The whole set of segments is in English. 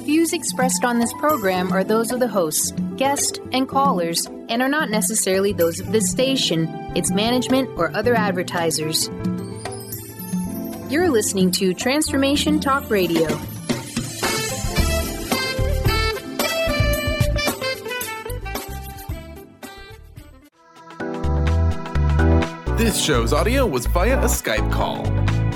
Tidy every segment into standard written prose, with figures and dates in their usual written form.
Views expressed on this program are those of the hosts, guests, and callers, and are not necessarily those of this station, its management, or other advertisers. You're listening to Transformation Talk Radio. This show's audio was via a Skype call.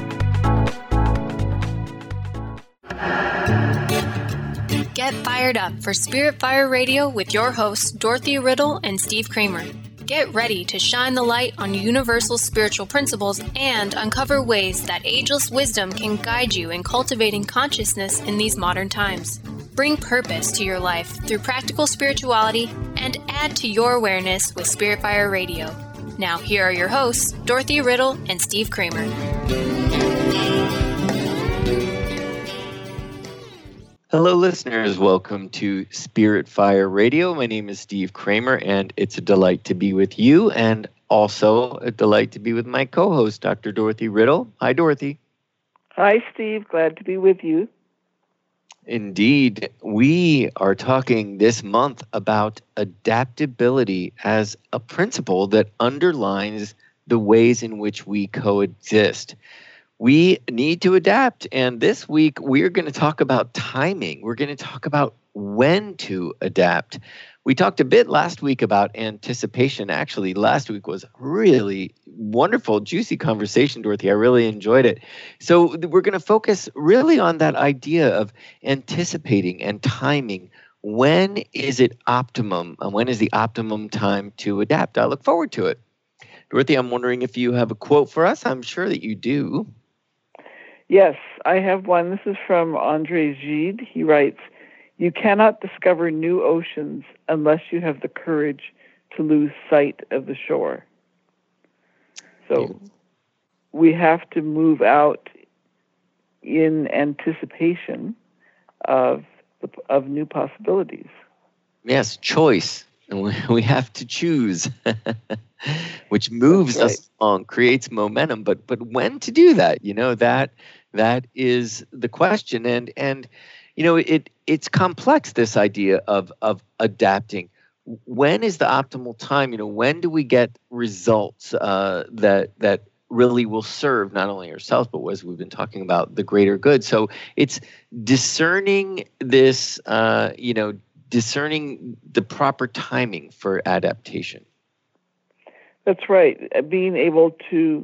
Get fired up for Spirit Fire Radio with your hosts, Dorothy Riddle and Steve Kramer. Get ready to shine the light on universal spiritual principles and uncover ways that ageless wisdom can guide you in cultivating consciousness in these modern times. Bring purpose to your life through practical spirituality and add to your awareness with Spirit Fire Radio. Now, here are your hosts, Dorothy Riddle and Steve Kramer. Hello, listeners. Welcome to Spirit Fire Radio. My name is Steve Kramer, and it's a delight to be with you, and also a delight to be with my co-host, Dr. Dorothy Riddle. Hi, Dorothy. Hi, Steve. Glad to be with you. Indeed. We are talking this month about adaptability as a principle that underlines the ways in which we coexist. We need to adapt, and this week we're going to talk about timing. We're going to talk about when to adapt. We talked a bit last week about anticipation. Actually, last week was really wonderful, juicy conversation, Dorothy. I really enjoyed it. So we're going to focus really on that idea of anticipating and timing. When is it optimum? And when is the optimum time to adapt? I look forward to it. Dorothy, I'm wondering if you have a quote for us. I'm sure that you do. Yes, I have one. This is from André Gide. He writes, "You cannot discover new oceans unless you have the courage to lose sight of the shore." So we have to move out in anticipation of new possibilities. Yes, choice. And we have to choose, which moves us along, creates momentum. But when to do that? That is the question. And it's complex, this idea of adapting. When is the optimal time? When do we get results that really will serve not only ourselves, but as we've been talking about, the greater good. So it's discerning this, discerning the proper timing for adaptation. That's right. Being able to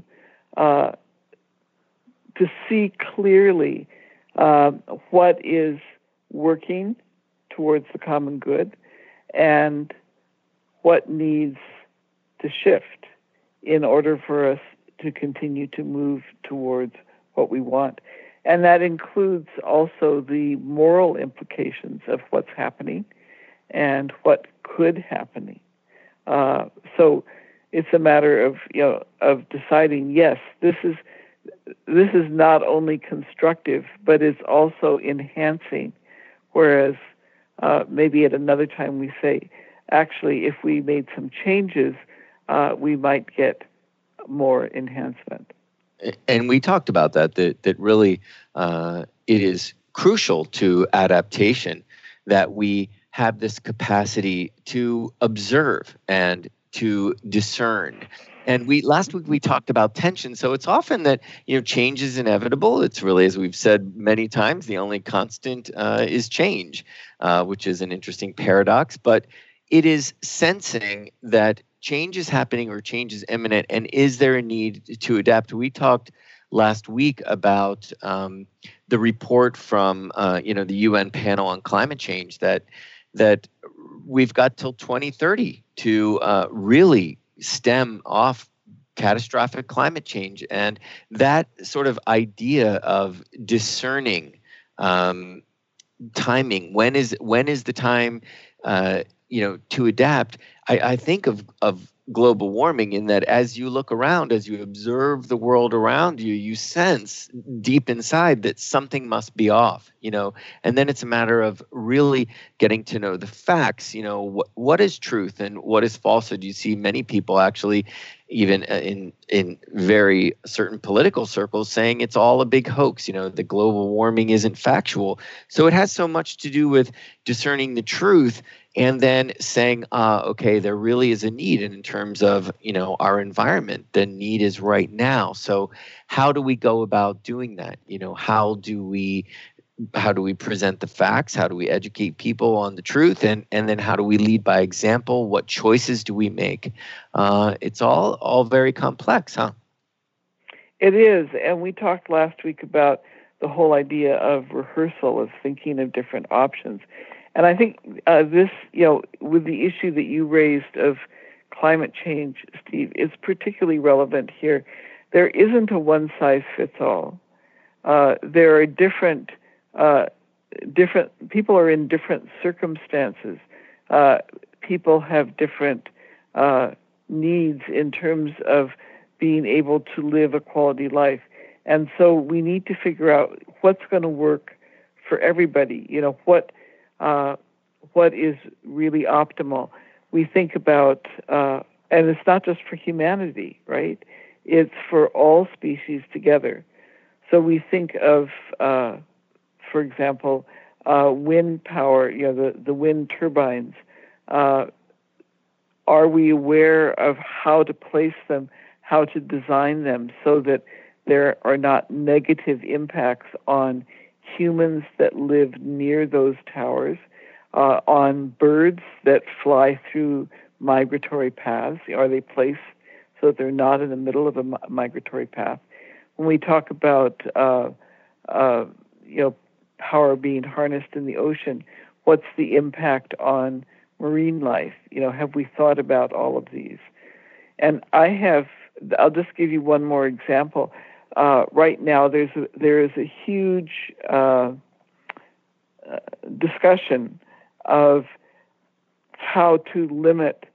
see clearly what is working towards the common good and what needs to shift in order for us to continue to move towards what we want. And that includes also the moral implications of what's happening and what could happen. So it's a matter of deciding, yes, this is not only constructive, but it's also enhancing. Whereas maybe at another time we say, actually, if we made some changes, we might get more enhancement. And we talked about that really it is crucial to adaptation that we have this capacity to observe and to discern. And last week we talked about tension. So it's often that change is inevitable. It's really, as we've said many times, the only constant is change, which is an interesting paradox. But it is sensing that change is happening or change is imminent, and is there a need to adapt? We talked last week about the report from the UN panel on climate change that we've got till 2030 to really stem off catastrophic climate change. And that sort of idea of discerning timing, when is the time to adapt, I think of global warming in that as you look around, as you observe the world around you, you sense deep inside that something must be off, and then it's a matter of really getting to know the facts, what is truth and what is falsehood. You see many people actually, even in very certain political circles, saying it's all a big hoax, the global warming isn't factual. So it has so much to do with discerning the truth and then saying, okay, there really is a need. And in terms of, our environment, the need is right now. So how do we go about doing that? How do we present the facts? How do we educate people on the truth? And then how do we lead by example? What choices do we make? It's all very complex, huh? It is. And we talked last week about the whole idea of rehearsal, of thinking of different options. And I think this, with the issue that you raised of climate change, Steve, is particularly relevant here. There isn't a one-size-fits-all. There are different people are in different circumstances. People have different needs in terms of being able to live a quality life. And so we need to figure out what's going to work for everybody. What is really optimal. We think about, and it's not just for humanity, right? It's for all species together. So we think of, for example, wind power, the wind turbines. Are we aware of how to place them, how to design them so that there are not negative impacts on humans that live near those towers, on birds that fly through migratory paths? Are they placed so that they're not in the middle of a migratory path? When we talk about power being harnessed in the ocean, what's the impact on marine life? Have we thought about all of these? And I'll just give you one more example. Right now, there is a huge discussion of how to limit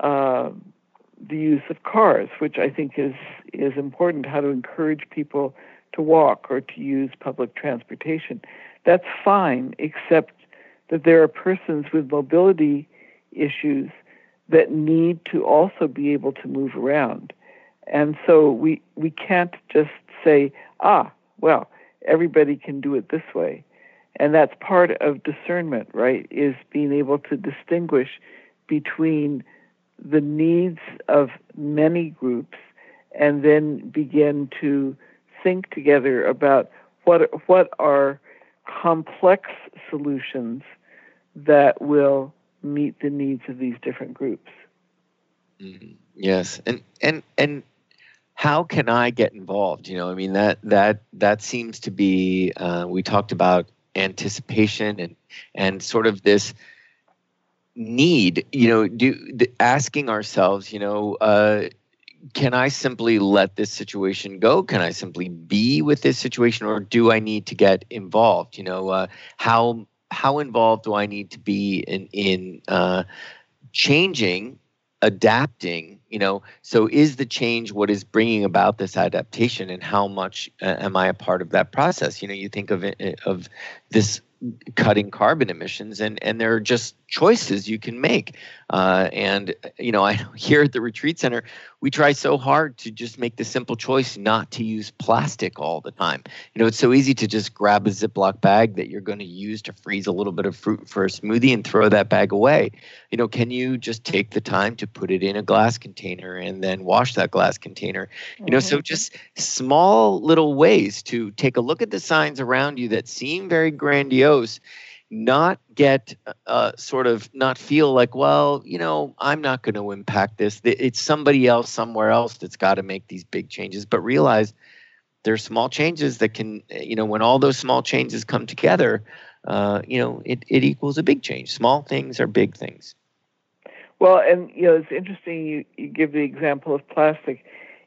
the use of cars, which I think is important. How to encourage people to walk or to use public transportation. That's fine, except that there are persons with mobility issues that need to also be able to move around. And so we can't just say, well, everybody can do it this way. And that's part of discernment, right, is being able to distinguish between the needs of many groups and then begin to think together about what are complex solutions that will meet the needs of these different groups. Mm-hmm. Yes. And how can I get involved? That seems to be, we talked about anticipation and sort of this need, asking ourselves, can I simply let this situation go? Can I simply be with this situation, or do I need to get involved? How involved do I need to be in changing, adapting? So is the change what is bringing about this adaptation, and how much am I a part of that process? You think of this cutting carbon emissions, and there are just choices you can make. And I here at the retreat center, we try so hard to just make the simple choice not to use plastic all the time. It's so easy to just grab a Ziploc bag that you're going to use to freeze a little bit of fruit for a smoothie and throw that bag away. Can you just take the time to put it in a glass container and then wash that glass container? So just small little ways to take a look at the signs around you that seem very grandiose, not get not feel like, well, I'm not going to impact this. It's somebody else somewhere else that's got to make these big changes, but realize there's small changes that can, when all those small changes come together, it equals a big change. Small things are big things. Well, and it's interesting you give the example of plastic.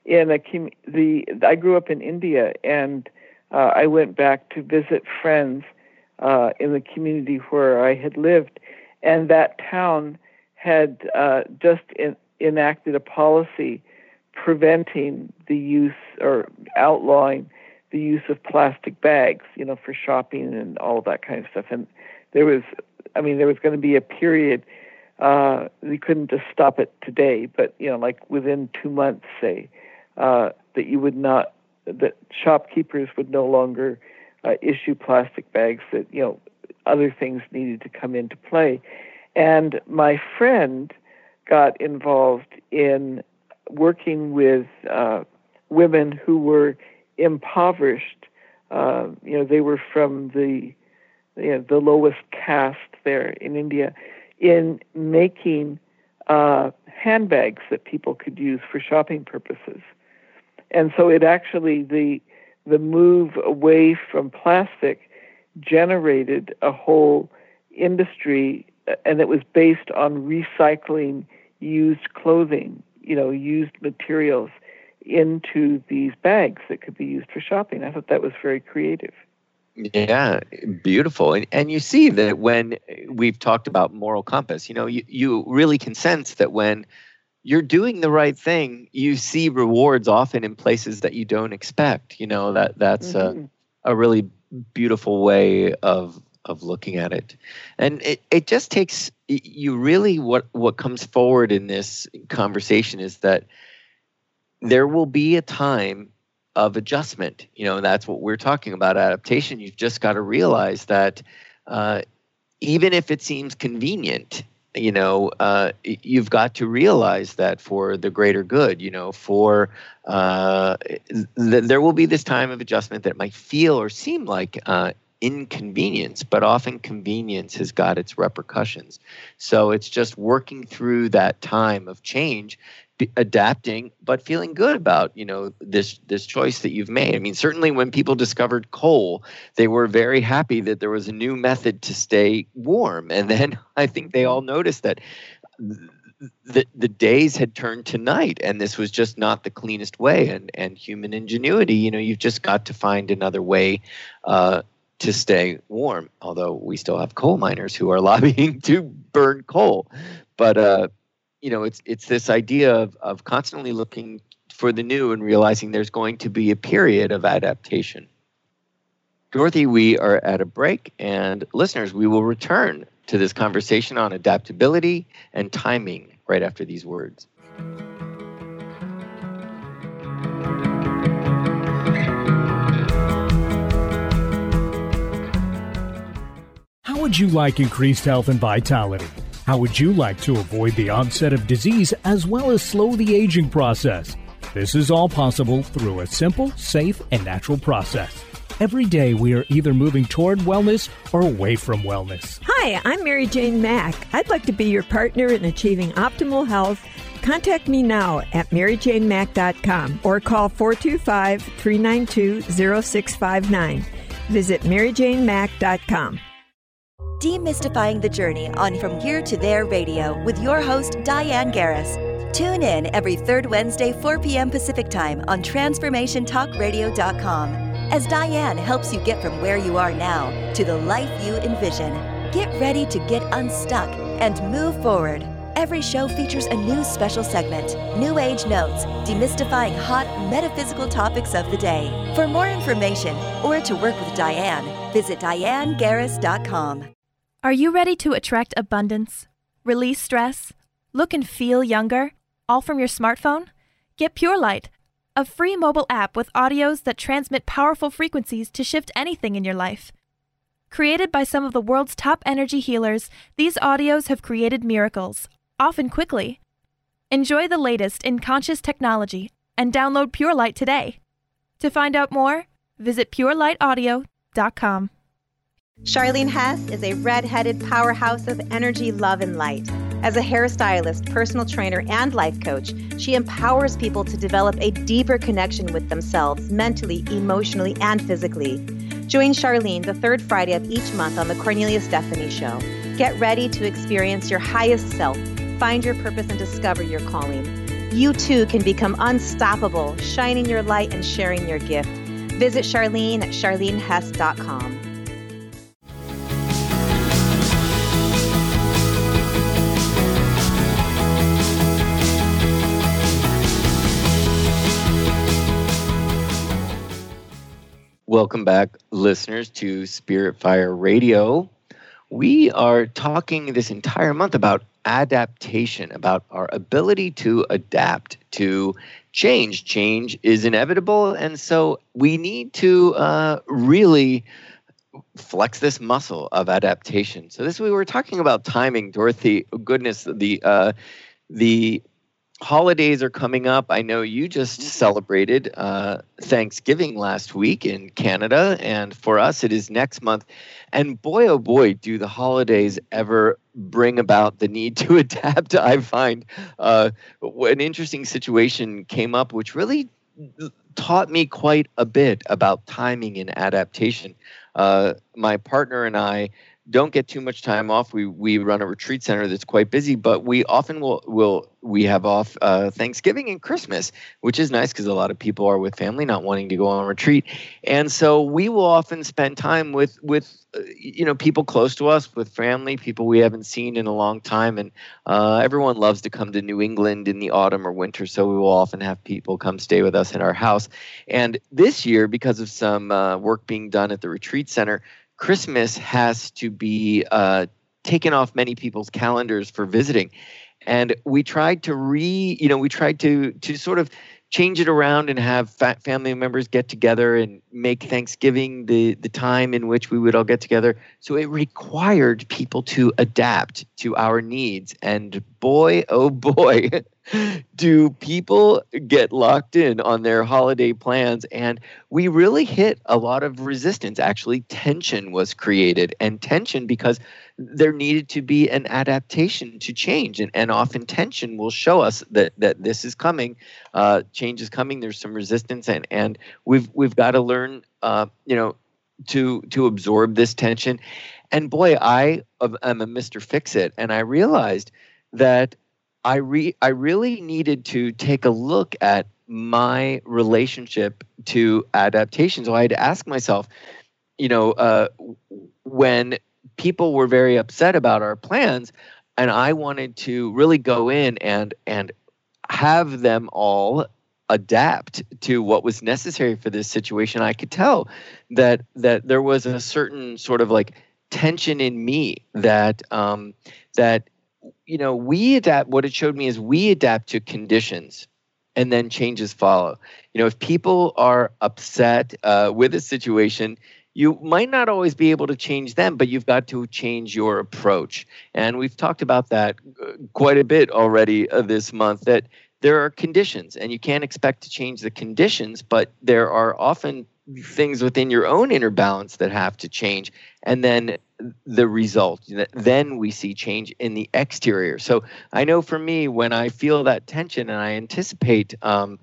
I grew up in India, and I went back to visit friends in the community where I had lived, and that town had just enacted a policy preventing the use or outlawing the use of plastic bags, for shopping and all of that kind of stuff. And there was going to be a period, we couldn't just stop it today, but, like within 2 months, say, that shopkeepers would no longer issue plastic bags, that, other things needed to come into play. And my friend got involved in working with women who were impoverished. They were from the lowest caste there in India, in making handbags that people could use for shopping purposes. And so it actually, the move away from plastic generated a whole industry, and it was based on recycling used clothing, used materials into these bags that could be used for shopping. I thought that was very creative. Yeah, beautiful. And you see that when we've talked about moral compass, you really can sense that when you're doing the right thing, you see rewards often in places that you don't expect. That's a really beautiful way of looking at it. And it just takes you really, what comes forward in this conversation is that there will be a time of adjustment. That's what we're talking about, adaptation. You've just got to realize that even if it seems convenient, you've got to realize that for the greater good, there will be this time of adjustment that might feel or seem like inconvenience, but often convenience has got its repercussions. So it's just working through that time of change, adapting, but feeling good about, this choice that you've made. I mean, certainly when people discovered coal, they were very happy that there was a new method to stay warm. And then I think they all noticed that the days had turned to night, and this was just not the cleanest way. And human ingenuity, you've just got to find another way to stay warm, although we still have coal miners who are lobbying to burn coal. But it's this idea of constantly looking for the new and realizing there's going to be a period of adaptation. Dorothy, we are at a break, and listeners, we will return to this conversation on adaptability and timing right after these words. How would you like increased health and vitality? How would you like to avoid the onset of disease as well as slow the aging process? This is all possible through a simple, safe, and natural process. Every day we are either moving toward wellness or away from wellness. Hi, I'm Mary Jane Mack. I'd like to be your partner in achieving optimal health. Contact me now at maryjanemack.com or call 425-392-0659. Visit maryjanemack.com. Demystifying the Journey on From Here to There Radio with your host, Diane Garris. Tune in every third Wednesday, 4 p.m. Pacific Time on TransformationTalkRadio.com as Diane helps you get from where you are now to the life you envision. Get ready to get unstuck and move forward. Every show features a new special segment, New Age Notes, demystifying hot metaphysical topics of the day. For more information or to work with Diane, visit DianeGarris.com. Are you ready to attract abundance, release stress, look and feel younger, all from your smartphone? Get Pure Light, a free mobile app with audios that transmit powerful frequencies to shift anything in your life. Created by some of the world's top energy healers, these audios have created miracles, often quickly. Enjoy the latest in conscious technology and download Pure Light today. To find out more, visit purelightaudio.com. Charlene Hess is a red-headed powerhouse of energy, love, and light. As a hairstylist, personal trainer, and life coach, she empowers people to develop a deeper connection with themselves mentally, emotionally, and physically. Join Charlene the third Friday of each month on The Cornelia Stephanie Show. Get ready to experience your highest self, find your purpose, and discover your calling. You too can become unstoppable, shining your light and sharing your gift. Visit Charlene at charlenehess.com. Welcome back, listeners, to Spirit Fire Radio. We are talking this entire month about adaptation, about our ability to adapt to change. Change is inevitable, and so we need to really flex this muscle of adaptation. So we were talking about timing, Dorothy. Goodness, the holidays are coming up. I know you just celebrated Thanksgiving last week in Canada, and for us it is next month. And boy, oh boy, do the holidays ever bring about the need to adapt. I find an interesting situation came up, which really taught me quite a bit about timing and adaptation. My partner and I don't get too much time off. We run a retreat center that's quite busy, but we often will have off Thanksgiving and Christmas, which is nice because a lot of people are with family, not wanting to go on retreat, and so we will often spend time with people close to us, with family, people we haven't seen in a long time, and everyone loves to come to New England in the autumn or winter, so we will often have people come stay with us in our house. And this year, because of some work being done at the retreat center, Christmas has to be taken off many people's calendars for visiting. And we tried to sort of change it around and have family members get together and make Thanksgiving the time in which we would all get together. So it required people to adapt to our needs. And boy, oh boy, do people get locked in on their holiday plans. And we really hit a lot of resistance. Actually, tension was created, and tension because there needed to be an adaptation to change. And often tension will show us that this is coming, change is coming, there's some resistance, and we've got to learn to absorb this tension. And boy, I am a Mr. Fix-It, and I realized that I really needed to take a look at my relationship to adaptation. So I had to ask myself, when people were very upset about our plans, and I wanted to really go in and have them all adapt to what was necessary for this situation, I could tell that there was a certain sort of like tension in me that we adapt. What it showed me is we adapt to conditions, and then changes follow. If people are upset with a situation, you might not always be able to change them, but you've got to change your approach. And we've talked about that quite a bit already this month, that there are conditions, and you can't expect to change the conditions, but there are often things within your own inner balance that have to change. And then the result, then we see change in the exterior. So I know for me, when I feel that tension and I anticipate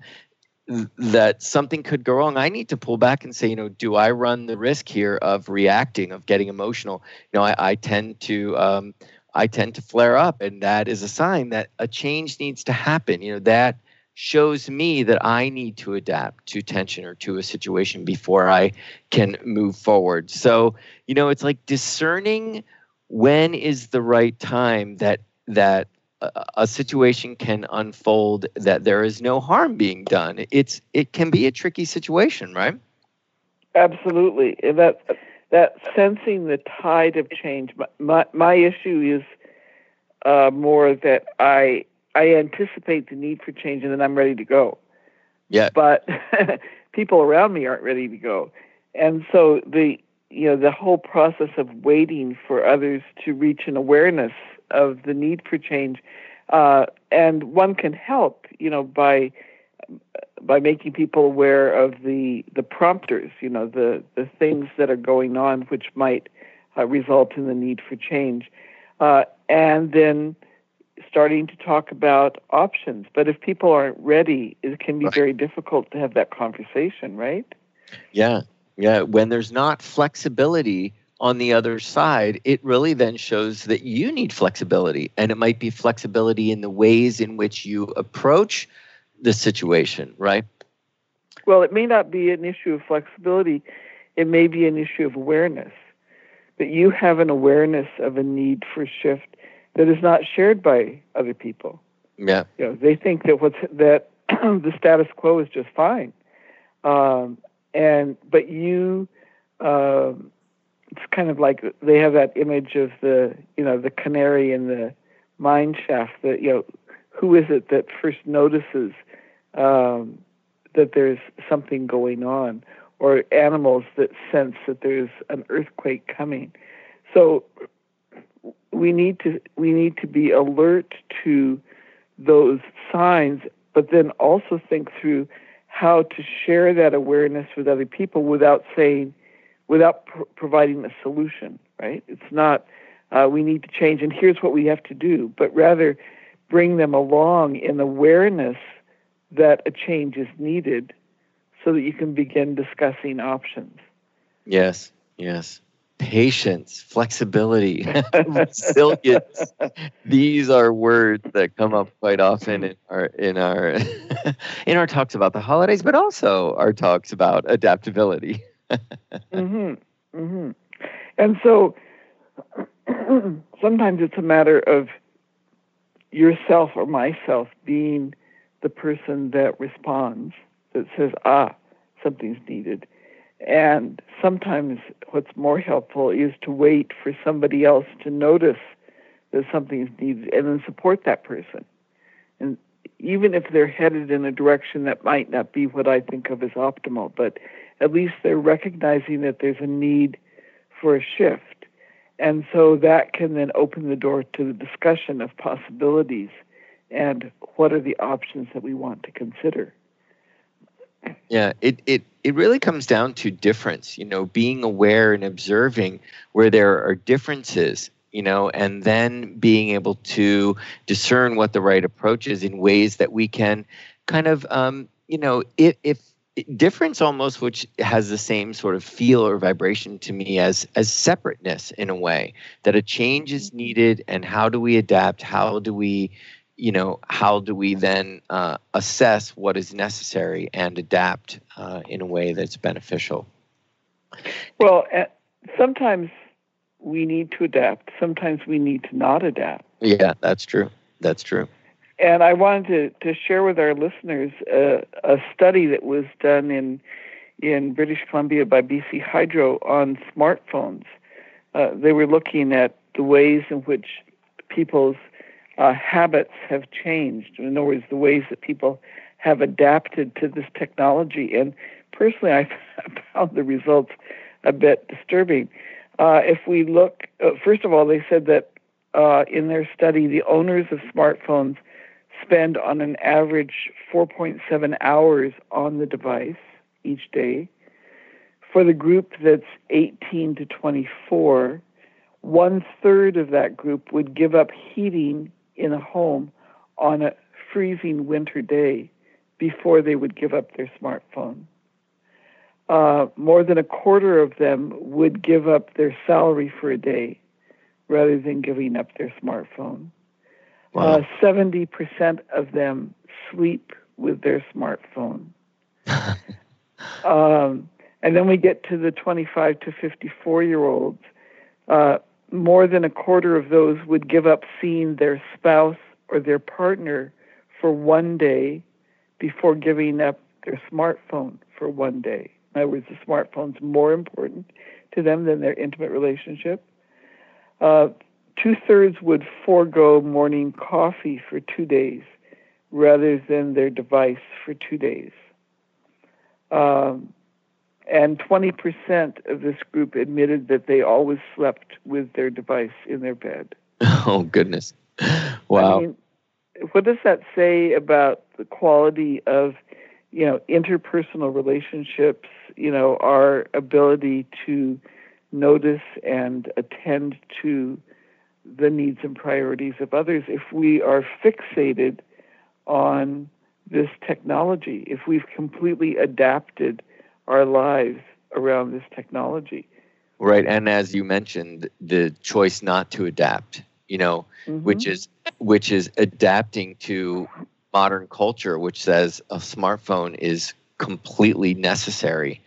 that something could go wrong, I need to pull back and say, do I run the risk here of reacting, of getting emotional? I tend to flare up, and that is a sign that a change needs to happen. That shows me that I need to adapt to tension or to a situation before I can move forward. So, it's like discerning when is the right time that a situation can unfold, that there is no harm being done. It can be a tricky situation, right? Absolutely. And that sensing the tide of change. My issue is more that I anticipate the need for change, and then I'm ready to go. Yeah. But people around me aren't ready to go, and so the whole process of waiting for others to reach an awareness of the need for change, and one can help, by making people aware of the prompters, the things that are going on which might result in the need for change, and then starting to talk about options. But if people aren't ready, it can be very difficult to have that conversation, right? Yeah. When there's not flexibility on the other side, it really then shows that you need flexibility. And it might be flexibility in the ways in which you approach the situation, right? Well, it may not be an issue of flexibility. It may be an issue of awareness. That you have an awareness of a need for shift that is not shared by other people. Yeah. They think that the status quo is just fine. but you, it's kind of like they have that image of the canary in the mine shaft. That who is it that first notices that there's something going on, or animals that sense that there's an earthquake coming. So we need to be alert to those signs, but then also think through how to share that awareness with other people without providing a solution, right? It's not, we need to change and here's what we have to do, but rather bring them along in awareness that a change is needed so that you can begin discussing options. Yes. Patience, flexibility, resilience. These are words that come up quite often in our in our talks about the holidays, but also our talks about adaptability. And so sometimes it's a matter of yourself or myself being the person that responds, that says, something's needed. And sometimes what's more helpful is to wait for somebody else to notice that something's needed and then support that person. And even if they're headed in a direction that might not be what I think of as optimal, but at least they're recognizing that there's a need for a shift. And so that can then open the door to the discussion of possibilities and what are the options that we want to consider. Yeah, it really comes down to difference, being aware and observing where there are differences, and then being able to discern what the right approach is in ways that we can kind of, if difference almost, which has the same sort of feel or vibration to me as separateness in a way, that a change is needed and how do we adapt? How do we then assess what is necessary and adapt in a way that's beneficial? Well, sometimes we need to adapt. Sometimes we need to not adapt. Yeah, that's true. And I wanted to share with our listeners a study that was done in British Columbia by BC Hydro on smartphones. They were looking at the ways in which people's habits have changed. In other words, the ways that people have adapted to this technology. And personally, I found the results a bit disturbing. If we look, first of all, they said that in their study, the owners of smartphones spend on an average 4.7 hours on the device each day. For the group that's 18 to 24, 1/3 of that group would give up heating in a home on a freezing winter day before they would give up their smartphone. More than 1/4 of them would give up their salary for a day rather than giving up their smartphone. Wow. 70% of them sleep with their smartphone. And then we get to the 25 to 54-year-olds. More than 1/4 of those would give up seeing their spouse or their partner for one day before giving up their smartphone for one day. In other words, the smartphone's more important to them than their intimate relationship. 2/3 would forego morning coffee for 2 days rather than their device for 2 days. And 20% of this group admitted that they always slept with their device in their bed. Oh, goodness. Wow. I mean, what does that say about the quality of, interpersonal relationships, our ability to notice and attend to the needs and priorities of others if we are fixated on this technology, if we've completely adapted our lives around this technology? Right, and as you mentioned, the choice not to adapt, which is adapting to modern culture, which says a smartphone is completely necessary,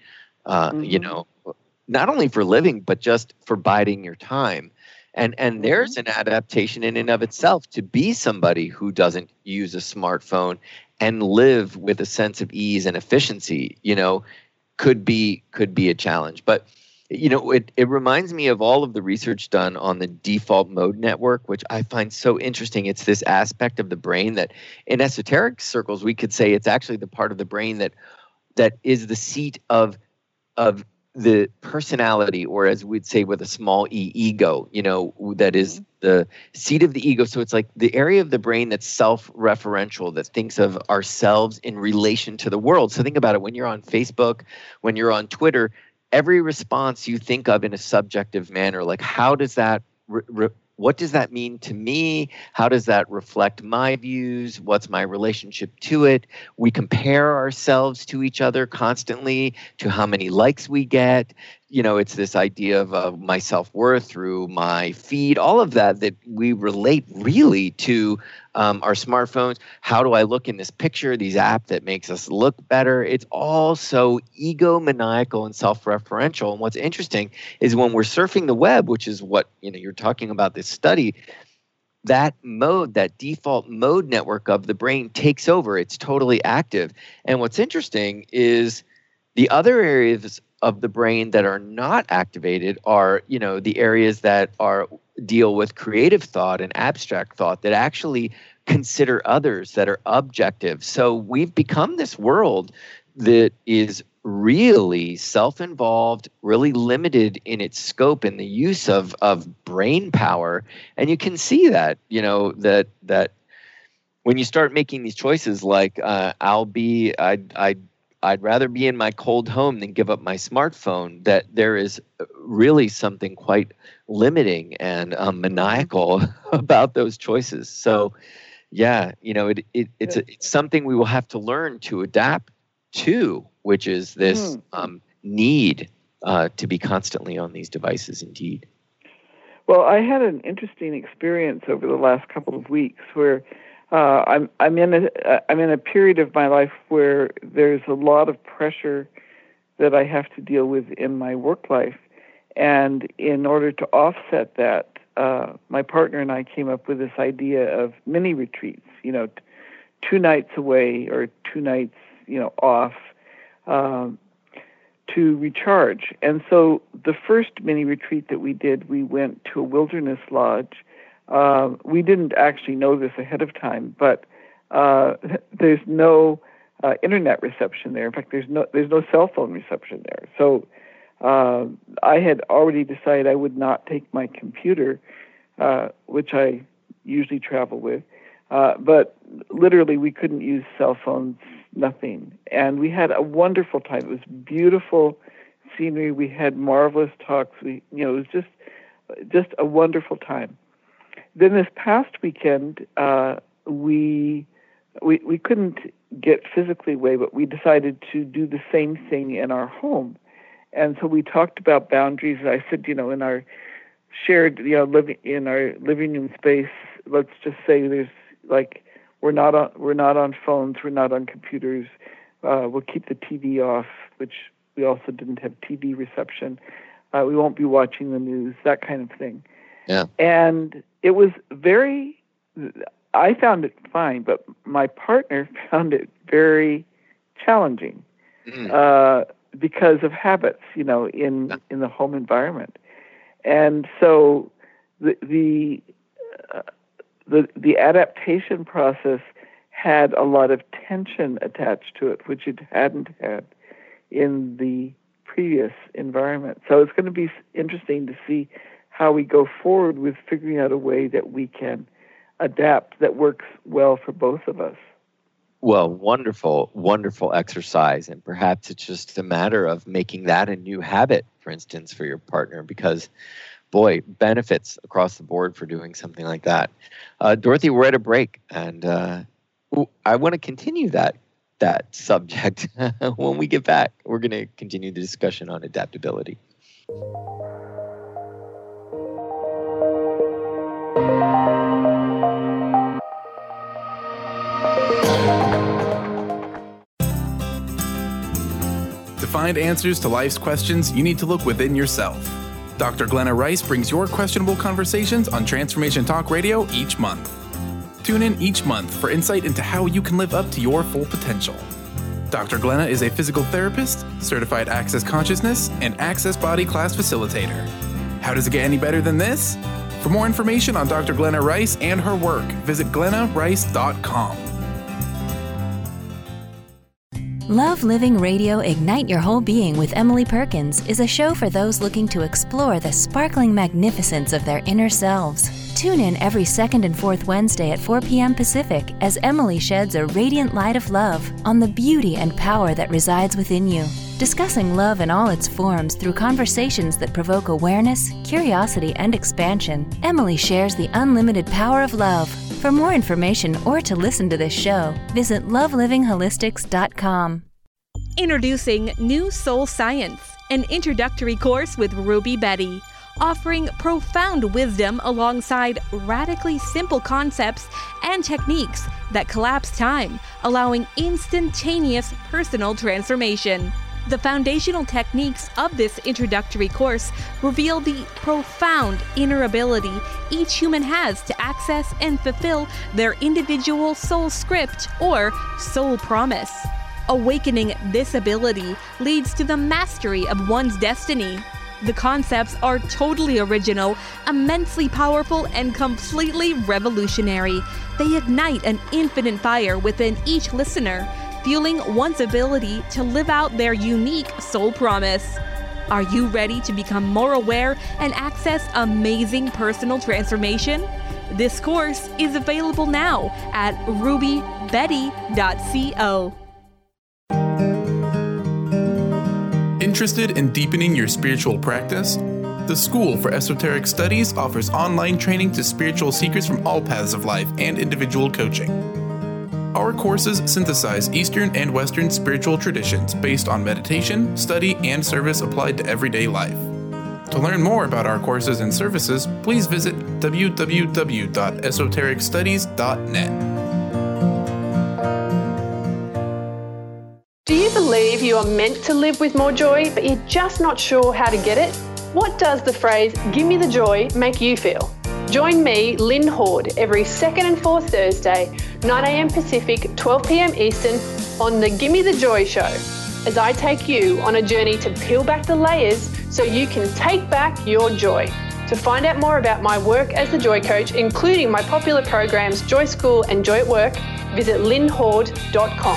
not only for living, but just for biding your time. And there's an adaptation in and of itself to be somebody who doesn't use a smartphone and live with a sense of ease and efficiency, could be a challenge. But it reminds me of all of the research done on the default mode network, which I find so interesting. It's this aspect of the brain that in esoteric circles, we could say it's actually the part of the brain that is the seat of the personality, or as we'd say with a small e, ego, that is the seat of the ego. So it's like the area of the brain that's self-referential, that thinks of ourselves in relation to the world. So think about it. When you're on Facebook, when you're on Twitter, every response you think of in a subjective manner, like how does that, what does that mean to me? How does that reflect my views? What's my relationship to it? We compare ourselves to each other constantly, to how many likes we get. It's this idea of my self-worth through my feed, all of that we relate really to our smartphones. How do I look in this picture, these apps that makes us look better? It's all so egomaniacal and self-referential. And what's interesting is when we're surfing the web, which is what you're talking about this study, that mode, that default mode network of the brain takes over. It's totally active. And what's interesting is the other areas of the brain that are not activated are, the areas that deal with creative thought and abstract thought, that actually consider others, that are objective. So we've become this world that is really self-involved, really limited in its scope and the use of brain power. And you can see that, that when you start making these choices, like I'd rather be in my cold home than give up my smartphone, that there is really something quite limiting and maniacal about those choices. So, it's something we will have to learn to adapt to, which is this need to be constantly on these devices indeed. Well, I had an interesting experience over the last couple of weeks where I'm in a period of my life where there's a lot of pressure that I have to deal with in my work life, and in order to offset that, my partner and I came up with this idea of mini retreats. 2 nights away or 2 nights, off to recharge. And so the first mini retreat that we did, we went to a wilderness lodge. We didn't actually know this ahead of time, but there's no internet reception there. In fact, there's no cell phone reception there. So I had already decided I would not take my computer, which I usually travel with. But literally, we couldn't use cell phones, nothing. And we had a wonderful time. It was beautiful scenery. We had marvelous talks. It was just a wonderful time. Then this past weekend, we couldn't get physically away, but we decided to do the same thing in our home. And so we talked about boundaries. And I said, in our shared, living in our living room space, let's just say there's we're not on phones, we're not on computers. We'll keep the TV off, which we also didn't have TV reception. We won't be watching the news, that kind of thing. Yeah. And it was I found it fine, but my partner found it very challenging because of habits, in the home environment. And so the adaptation process had a lot of tension attached to it, which it hadn't had in the previous environment. So it's going to be interesting to see how we go forward with figuring out a way that we can adapt that works well for both of us. Well, wonderful, wonderful exercise. And perhaps it's just a matter of making that a new habit, for instance, for your partner, because boy, benefits across the board for doing something like that. Dorothy, we're at a break, and I want to continue that subject when we get back. We're going to continue the discussion on adaptability. To find answers to life's questions, you need to look within yourself. Dr. Glenna Rice brings your questionable conversations on Transformation Talk Radio each month. Tune in each month for insight into how you can live up to your full potential. Dr. Glenna is a physical therapist, certified Access Consciousness, and Access Body Class facilitator. How does it get any better than this? For more information on Dr. Glenna Rice and her work, visit glennarice.com. Love Living Radio Ignite Your Whole Being with Emily Perkins is a show for those looking to explore the sparkling magnificence of their inner selves. Tune in every second and fourth Wednesday at 4 p.m. Pacific as Emily sheds a radiant light of love on the beauty and power that resides within you. Discussing love in all its forms through conversations that provoke awareness, curiosity, and expansion, Emily shares the unlimited power of love. For more information or to listen to this show, visit lovelivingholistics.com. Introducing New Soul Science, an introductory course with Ruby Betty, offering profound wisdom alongside radically simple concepts and techniques that collapse time, allowing instantaneous personal transformation. The foundational techniques of this introductory course reveal the profound inner ability each human has to access and fulfill their individual soul script or soul promise. Awakening this ability leads to the mastery of one's destiny. The concepts are totally original, immensely powerful, and completely revolutionary. They ignite an infinite fire within each listener, fueling one's ability to live out their unique soul promise. Are you ready to become more aware and access amazing personal transformation? This course is available now at rubybetty.co. Interested in deepening your spiritual practice? The School for Esoteric Studies offers online training to spiritual seekers from all paths of life and individual coaching. Our courses synthesize Eastern and Western spiritual traditions based on meditation, study, and service applied to everyday life. To learn more about our courses and services, please visit www.esotericstudies.net. Do you believe you are meant to live with more joy, but you're just not sure how to get it? What does the phrase, "give me the joy," make you feel? Join me, Lynn Horde, every second and fourth Thursday, 9 a.m. Pacific, 12 p.m. Eastern, on the Gimme the Joy Show, as I take you on a journey to peel back the layers so you can take back your joy. To find out more about my work as the Joy Coach, including my popular programs Joy School and Joy at Work, visit lynnhorde.com.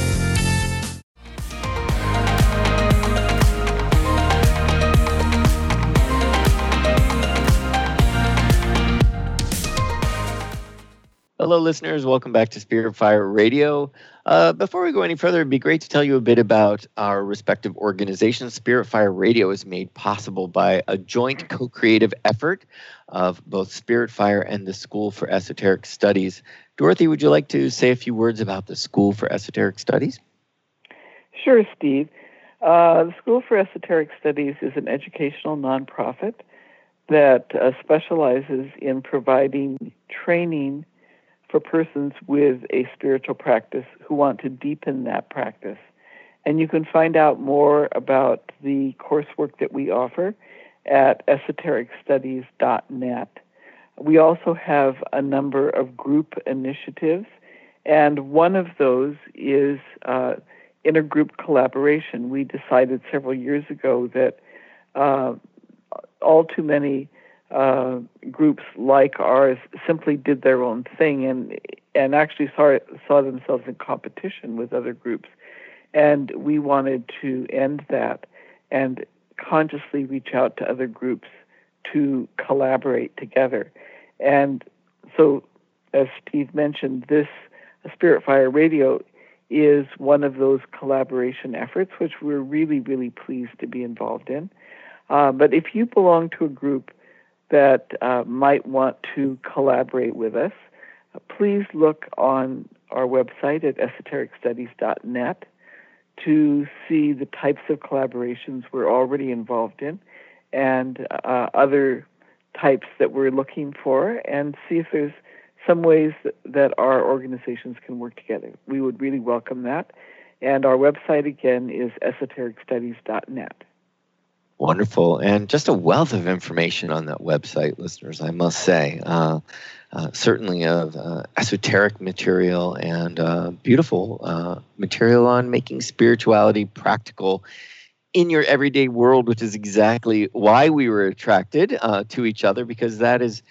Hello, listeners. Welcome back to Spirit Fire Radio. Before we go any further, it'd be great to tell you a bit about our respective organizations. Spirit Fire Radio is made possible by a joint co-creative effort of both Spirit Fire and the School for Esoteric Studies. Dorothy, would you like to say a few words about the School for Esoteric Studies? Sure, Steve. The School for Esoteric Studies is an educational nonprofit that specializes in providing training for persons with a spiritual practice who want to deepen that practice. And you can find out more about the coursework that we offer at esotericstudies.net. We also have a number of group initiatives, and one of those is intergroup collaboration. We decided several years ago that all too many groups like ours simply did their own thing and actually saw themselves in competition with other groups. And we wanted to end that and consciously reach out to other groups to collaborate together. And so, as Steve mentioned, this Spirit Fire Radio is one of those collaboration efforts, which we're really, really pleased to be involved in. But if you belong to a group that might want to collaborate with us, please look on our website at esotericstudies.net to see the types of collaborations we're already involved in and other types that we're looking for, and see if there's some ways that our organizations can work together. We would really welcome that. And our website, again, is esotericstudies.net. Wonderful. And just a wealth of information on that website, listeners, I must say. Certainly of esoteric material and beautiful material on making spirituality practical in your everyday world, which is exactly why we were attracted to each other, because that is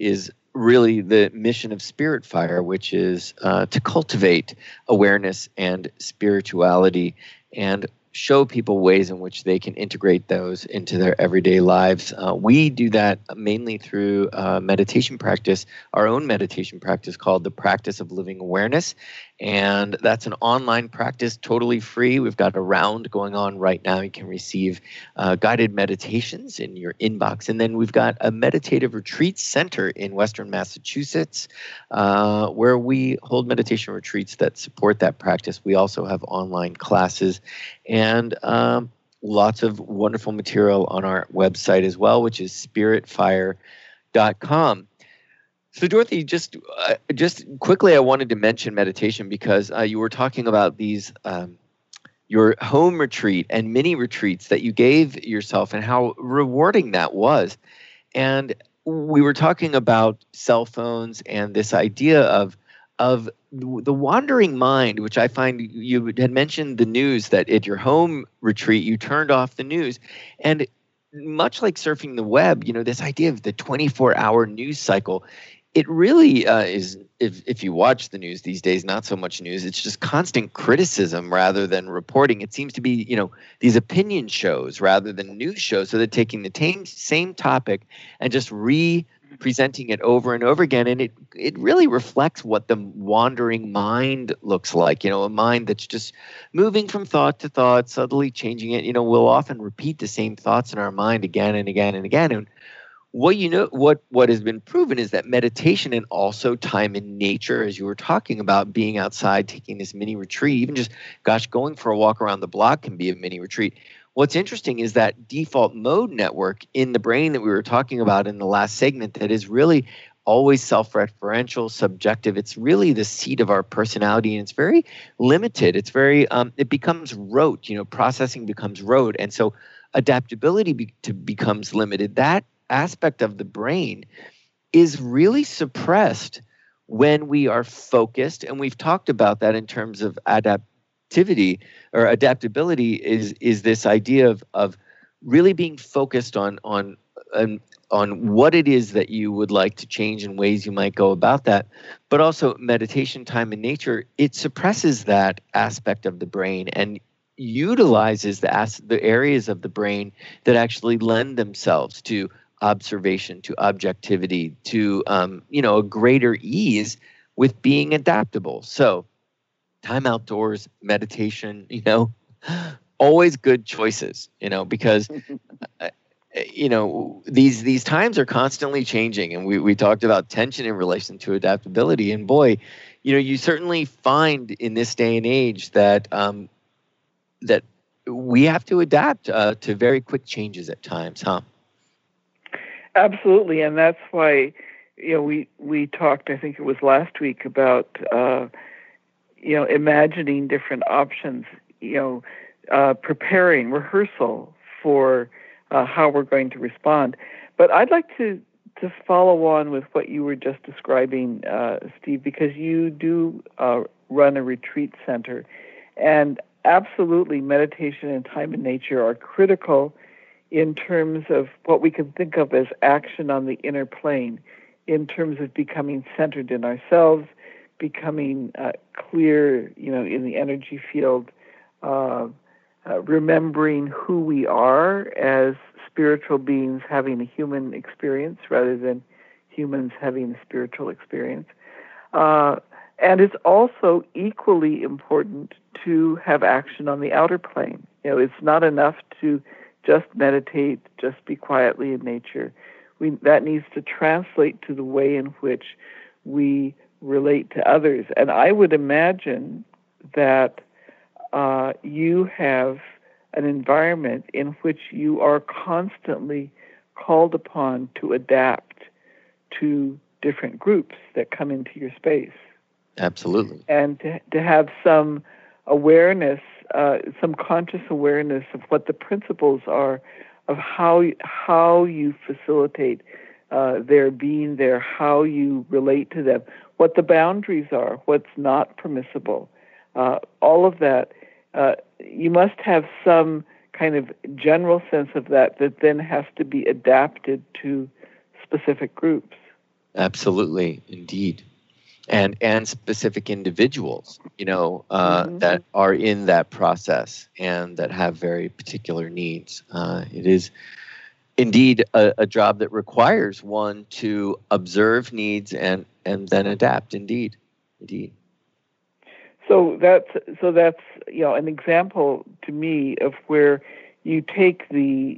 really the mission of Spirit Fire, which is to cultivate awareness and spirituality and show people ways in which they can integrate those into their everyday lives. We do that mainly through meditation practice, our own meditation practice called the Practice of Living Awareness. And that's an online practice, totally free. We've got a round going on right now. You can receive guided meditations in your inbox. And then we've got a meditative retreat center in Western Massachusetts where we hold meditation retreats that support that practice. We also have online classes and lots of wonderful material on our website as well, which is spiritfire.com. So, Dorothy, just quickly, I wanted to mention meditation because you were talking about these, your home retreat and mini retreats that you gave yourself and how rewarding that was. And we were talking about cell phones and this idea of the wandering mind, which I find you had mentioned the news that at your home retreat, you turned off the news. And much like surfing the web, this idea of the 24-hour news cycle, it really is, if you watch the news these days, not so much news, it's just constant criticism rather than reporting. It seems to be, these opinion shows rather than news shows. So they're taking the same topic and just presenting it over and over again. And it really reflects what the wandering mind looks like, a mind that's just moving from thought to thought, subtly changing it. We'll often repeat the same thoughts in our mind again and again and again. And what has been proven is that meditation and also time in nature, as you were talking about being outside, taking this mini retreat, even just, going for a walk around the block can be a mini retreat. What's interesting is that default mode network in the brain that we were talking about in the last segment that is really always self-referential, subjective. It's really the seat of our personality, and it's very limited. It's very, it becomes rote, processing becomes rote. And so adaptability becomes limited. That aspect of the brain is really suppressed when we are focused. And we've talked about that in terms of adaptability is this idea of really being focused on what it is that you would like to change and ways you might go about that. But also meditation, time in nature, it suppresses that aspect of the brain and utilizes the areas of the brain that actually lend themselves to observation, to objectivity, to a greater ease with being adaptable. So time outdoors, meditation, always good choices, because these times are constantly changing. And we talked about tension in relation to adaptability. And boy, you certainly find in this day and age that that we have to adapt to very quick changes at times, huh? Absolutely, and that's why we talked, I think it was last week, about imagining different options, preparing rehearsal for how we're going to respond. But I'd like to follow on with what you were just describing, Steve, because you do run a retreat center, and absolutely meditation and time in nature are critical in terms of what we can think of as action on the inner plane, in terms of becoming centered in ourselves, becoming clear, in the energy field, remembering who we are as spiritual beings having a human experience rather than humans having a spiritual experience. And it's also equally important to have action on the outer plane. It's not enough to just meditate, just be quietly in nature. That needs to translate to the way in which we relate to others. And I would imagine that you have an environment in which you are constantly called upon to adapt to different groups that come into your space. Absolutely. And to have some awareness, some conscious awareness of what the principles are how you facilitate their being there, how you relate to them, what the boundaries are, what's not permissible, all of that. You must have some kind of general sense of that then has to be adapted to specific groups. Absolutely, indeed. And specific individuals, that are in that process and that have very particular needs. It is indeed a job that requires one to observe needs and then adapt. Indeed. So that's an example to me of where you take the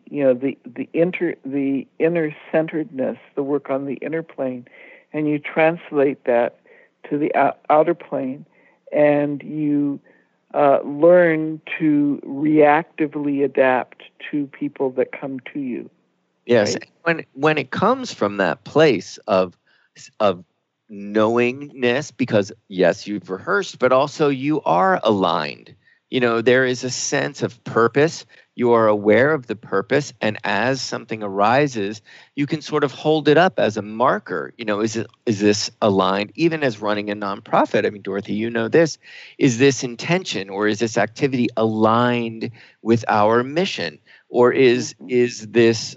inner centeredness, the work on the inner plane, and you translate that to the outer plane, and you learn to reactively adapt to people that come to you. Yes, right? When it comes from that place of knowingness, because yes, you've rehearsed, but also you are aligned. There is a sense of purpose. You are aware of the purpose, and as something arises, you can sort of hold it up as a marker. Is this aligned? Even as running a nonprofit, I mean, Dorothy, you know this. Is this intention or is this activity aligned with our mission, or is this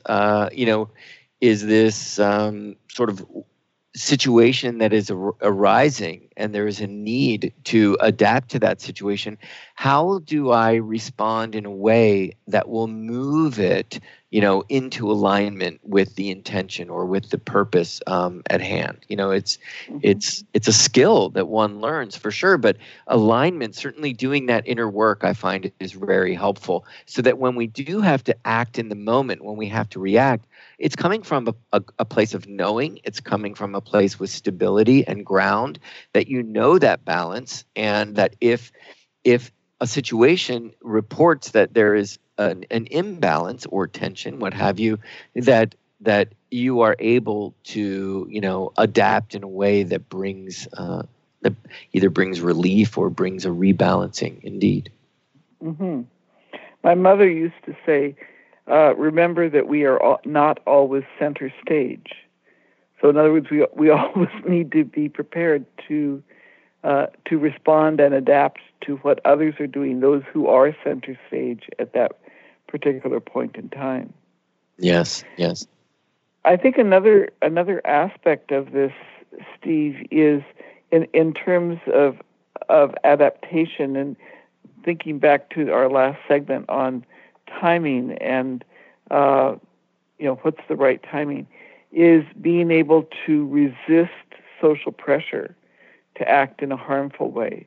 sort of situation that is arising and there is a need to adapt to that situation? How do I respond in a way that will move it, into alignment with the intention or with the purpose at hand? It's a skill that one learns for sure, but alignment, certainly doing that inner work, I find is very helpful, so that when we do have to act in the moment, when we have to react, it's coming from a place of knowing. It's coming from a place with stability and ground, that that balance, and that if a situation reports that there is an imbalance or tension, what have you, that you are able to adapt in a way that brings that either brings relief or brings a rebalancing. Indeed. Mm-hmm. My mother used to say, remember that we are not always center stage. So in other words, we always need to be prepared to respond and adapt to what others are doing, those who are center stage at that particular point in time. Yes. I think another aspect of this, Steve, is in terms of adaptation, and thinking back to our last segment on timing and what's the right timing, is being able to resist social pressure to act in a harmful way.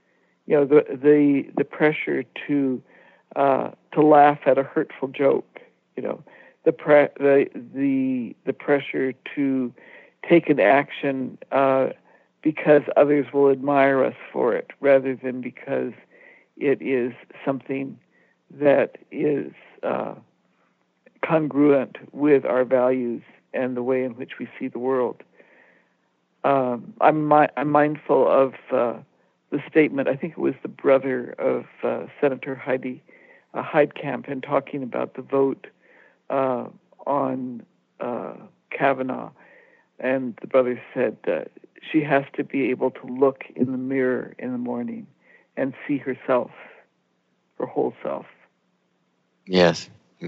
The pressure to laugh at a hurtful joke. The pressure to take an action because others will admire us for it, rather than because it is something that is congruent with our values and the way in which we see the world. I'm mindful of the statement, I think it was the brother of Senator Heitkamp, in talking about the vote on Kavanaugh. And the brother said she has to be able to look in the mirror in the morning and see herself, her whole self. Yes.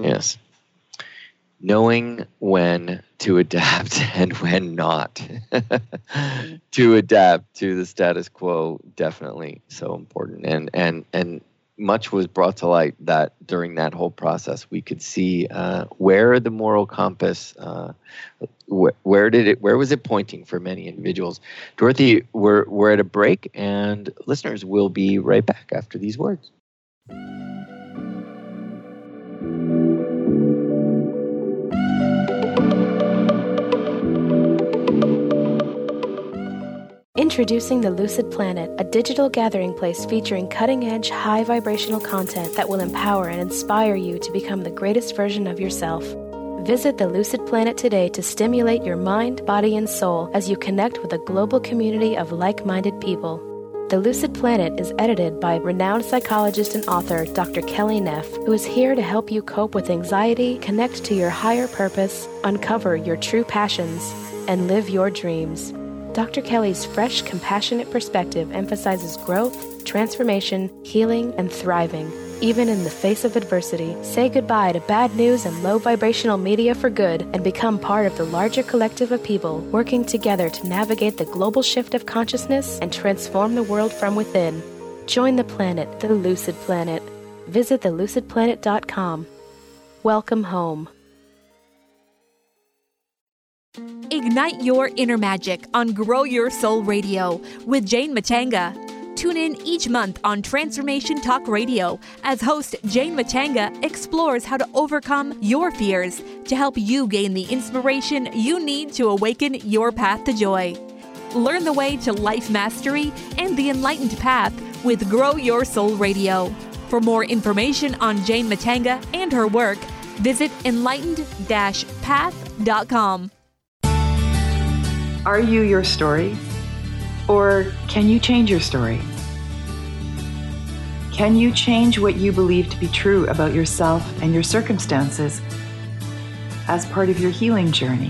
Knowing when to adapt and when not to adapt to the status quo, definitely so important. And much was brought to light that during that whole process, we could see where the moral compass, where was it pointing for many individuals. Dorothy, we're at a break, and listeners will be right back after these words. Introducing the Lucid Planet, a digital gathering place featuring cutting-edge, high-vibrational content that will empower and inspire you to become the greatest version of yourself. Visit the Lucid Planet today to stimulate your mind, body, and soul as you connect with a global community of like-minded people. The Lucid Planet is edited by renowned psychologist and author Dr. Kelly Neff, who is here to help you cope with anxiety, connect to your higher purpose, uncover your true passions, and live your dreams. Dr. Kelly's fresh, compassionate perspective emphasizes growth, transformation, healing, and thriving. Even in the face of adversity, say goodbye to bad news and low vibrational media for good and become part of the larger collective of people working together to navigate the global shift of consciousness and transform the world from within. Join the planet, the Lucid Planet. Visit thelucidplanet.com. Welcome home. Ignite your inner magic on Grow Your Soul Radio with Jane Matanga. Tune in each month on Transformation Talk Radio as host Jane Matanga explores how to overcome your fears to help you gain the inspiration you need to awaken your path to joy. Learn the way to life mastery and the enlightened path with Grow Your Soul Radio. For more information on Jane Matanga and her work, visit enlightened-path.com. Are you your story? Or can you change your story? Can you change what you believe to be true about yourself and your circumstances as part of your healing journey?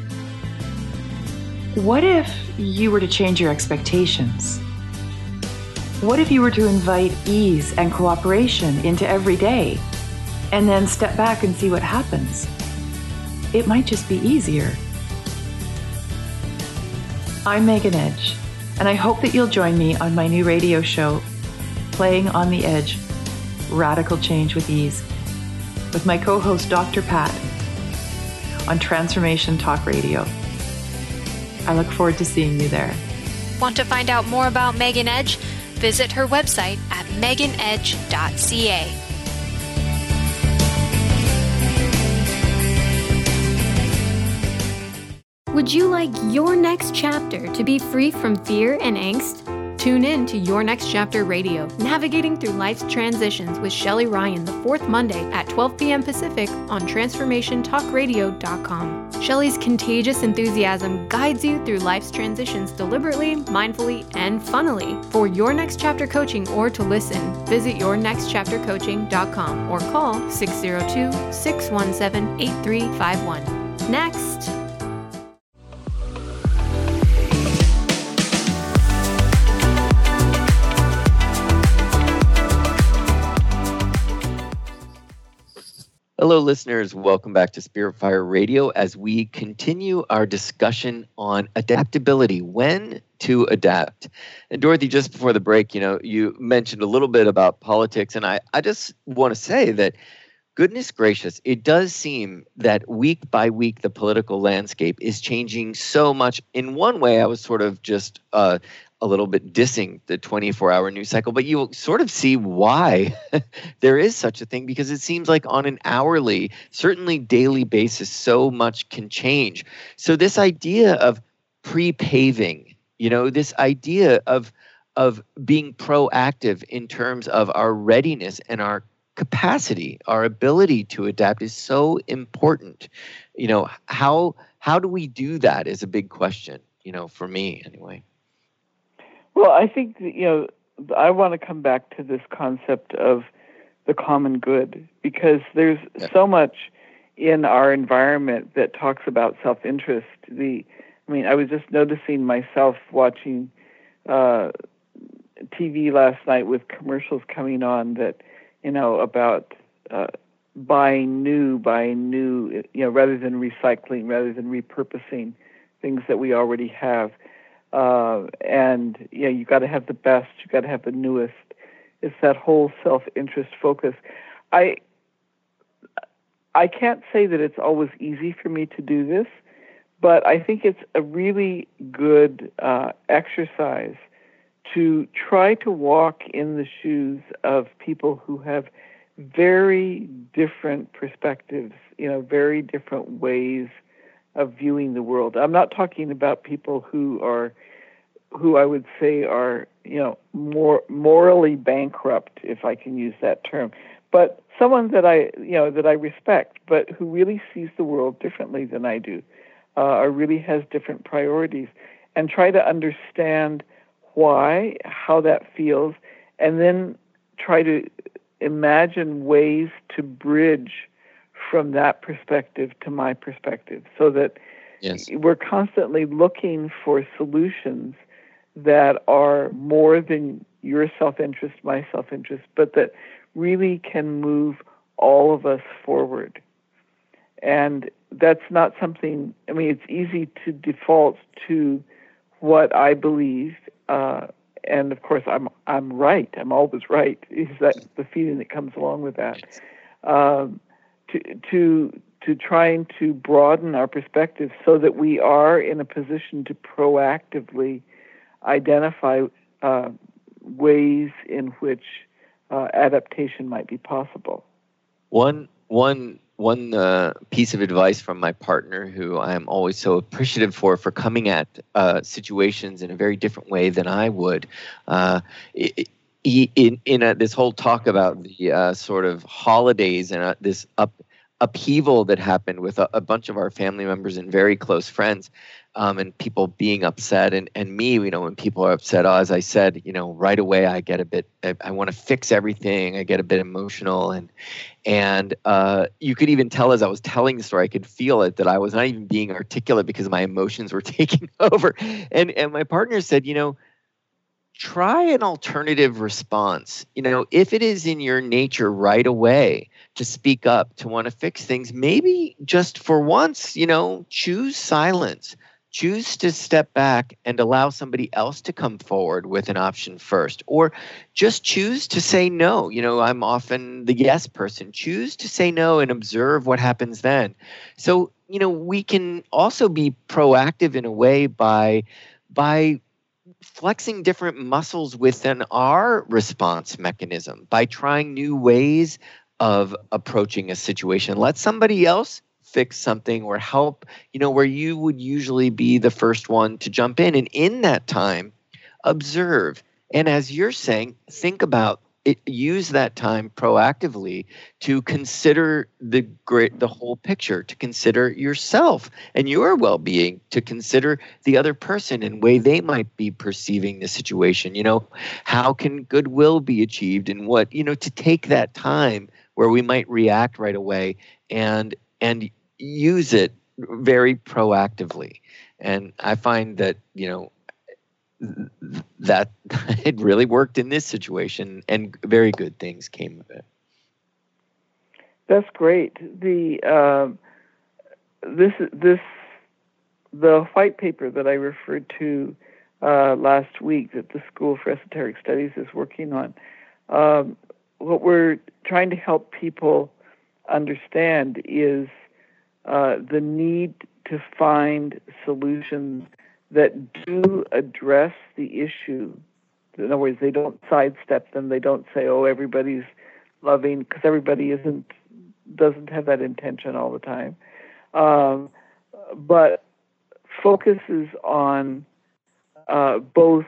What if you were to change your expectations? What if you were to invite ease and cooperation into every day and then step back and see what happens? It might just be easier. I'm Megan Edge, and I hope that you'll join me on my new radio show, Playing on the Edge, Radical Change with Ease, with my co-host Dr. Pat on Transformation Talk Radio. I look forward to seeing you there. Want to find out more about Megan Edge? Visit her website at meganedge.ca. Would you like your next chapter to be free from fear and angst? Tune in to Your Next Chapter Radio, navigating through life's transitions with Shelley Ryan the fourth Monday at 12 p.m. Pacific on TransformationTalkRadio.com. Shelley's contagious enthusiasm guides you through life's transitions deliberately, mindfully, and funnily. For Your Next Chapter coaching or to listen, visit YourNextChapterCoaching.com or call 602-617-8351. Next. Hello, listeners. Welcome back to Spirit Fire Radio as we continue our discussion on adaptability, when to adapt. And Dorothy, just before the break, you mentioned a little bit about politics, and I just want to say that, goodness gracious, it does seem that week by week the political landscape is changing so much. In one way, I was sort of just a little bit dissing the 24-hour news cycle, but you'll sort of see why there is such a thing, because it seems like on an hourly, certainly daily basis, so much can change. So this idea of pre-paving, this idea of being proactive in terms of our readiness and our capacity, our ability to adapt is so important. How do we do that is a big question, for me anyway. Well, I think that, I want to come back to this concept of the common good, because there's so much in our environment that talks about self-interest. I was just noticing myself watching TV last night with commercials coming on that, about buying new, rather than recycling, rather than repurposing things that we already have. You got to have the best, you got to have the newest. It's that whole self-interest focus. I can't say that it's always easy for me to do this, but I think it's a really good exercise to try to walk in the shoes of people who have very different perspectives, very different ways of viewing the world. I'm not talking about people who I would say are, more morally bankrupt, if I can use that term, but someone that I respect, but who really sees the world differently than I do, or really has different priorities, and try to understand why, how that feels, and then try to imagine ways to bridge from that perspective to my perspective, so that we're constantly looking for solutions that are more than your self-interest, my self-interest, but that really can move all of us forward. And that's not something, I mean, it's easy to default to what I believe, and of course I'm right, I'm always right, is that the feeling that comes along with that. To trying to broaden our perspective so that we are in a position to proactively identify ways in which adaptation might be possible. One piece of advice from my partner, who I am always so appreciative for coming at situations in a very different way than I would. This whole talk about the sort of holidays and this upheaval that happened with a bunch of our family members and very close friends, and people being upset, and me, when people are upset, as I said, right away I get a bit, I want to fix everything. I get a bit emotional, and you could even tell as I was telling the story, I could feel it, that I was not even being articulate because my emotions were taking over. And my partner said, try an alternative response. If it is in your nature right away to speak up, to want to fix things, maybe just for once, choose silence. Choose to step back and allow somebody else to come forward with an option first, or just choose to say no. I'm often the yes person. Choose to say no and observe what happens then. So, we can also be proactive in a way by flexing different muscles within our response mechanism, by trying new ways of approaching a situation. Let somebody else fix something or help, where you would usually be the first one to jump in. And in that time, observe. And as you're saying, think about it, use that time proactively to consider the whole picture, to consider yourself and your well-being, to consider the other person and way they might be perceiving the situation. How can goodwill be achieved, and what, to take that time where we might react right away and use it very proactively. And I find that, that it really worked in this situation, and very good things came of it. That's great. The white paper that I referred to last week that the School for Esoteric Studies is working on, what we're trying to help people understand is the need to find solutions that do address the issue. In other words, they don't sidestep them. They don't say, "Oh, everybody's loving," because everybody doesn't have that intention all the time. But focuses on both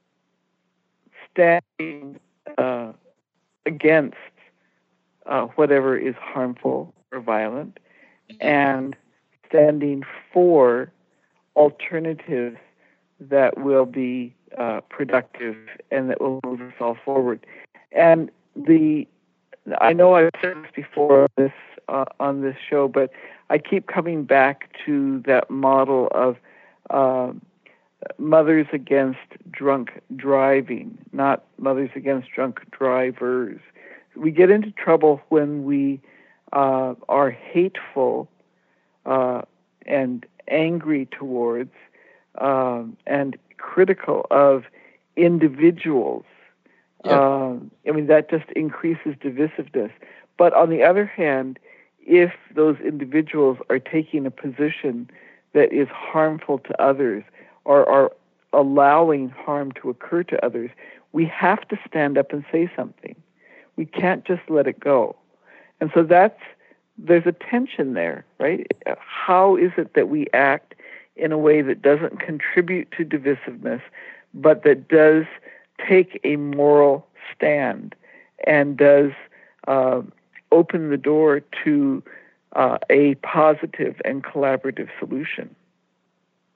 standing against whatever is harmful or violent, and standing for alternatives that will be productive and that will move us all forward. And I know I've said this before on this show, but I keep coming back to that model of mothers against drunk driving, not mothers against drunk drivers. We get into trouble when we are hateful and angry towards and critical of individuals. Yeah. That just increases divisiveness. But on the other hand, if those individuals are taking a position that is harmful to others or are allowing harm to occur to others, we have to stand up and say something. We can't just let it go. And so there's a tension there, right? How is it that we act in a way that doesn't contribute to divisiveness, but that does take a moral stand and does open the door to a positive and collaborative solution?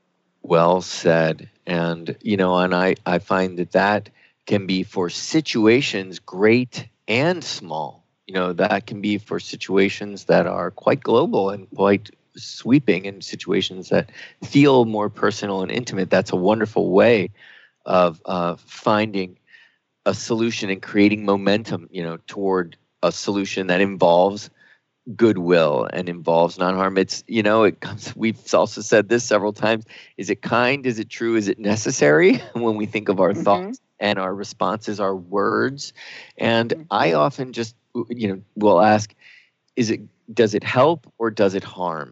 Well said. And, and I find that can be for situations great and small. That can be for situations that are quite global and quite sweeping, and situations that feel more personal and intimate. That's a wonderful way of finding a solution and creating momentum, toward a solution that involves goodwill and involves non-harm. It's, it comes, we've also said this several times. Is it kind? Is it true? Is it necessary? When we think of our thoughts and our responses, our words. And I often just, will ask, does it help or does it harm?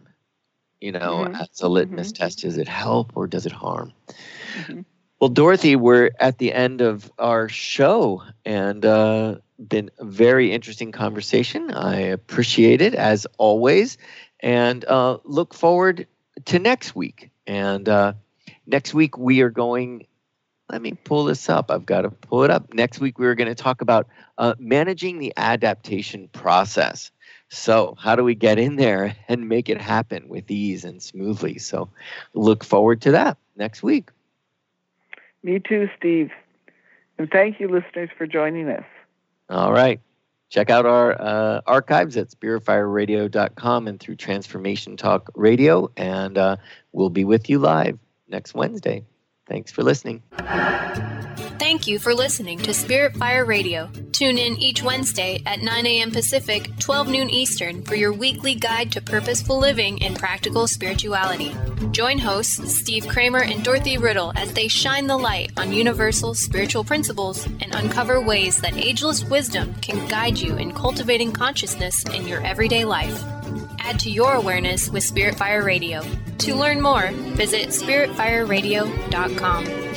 As a litmus test, does it help or does it harm? Well, Dorothy, we're at the end of our show, and been a very interesting conversation. I appreciate it, as always, and look forward to next week. And next week we are going, let me pull this up. I've got to pull it up. Next week we're going to talk about managing the adaptation process. So how do we get in there and make it happen with ease and smoothly? So look forward to that next week. Me too, Steve. And thank you, listeners, for joining us. All right. Check out our archives at spiritfireradio.com and through Transformation Talk Radio. And we'll be with you live next Wednesday. Thanks for listening. Thank you for listening to Spirit Fire Radio. Tune in each Wednesday at 9 a.m. Pacific, 12 noon Eastern for your weekly guide to purposeful living and practical spirituality. Join hosts Steve Kramer and Dorothy Riddle as they shine the light on universal spiritual principles and uncover ways that ageless wisdom can guide you in cultivating consciousness in your everyday life. Add to your awareness with Spirit Fire Radio. To learn more, visit spiritfireradio.com.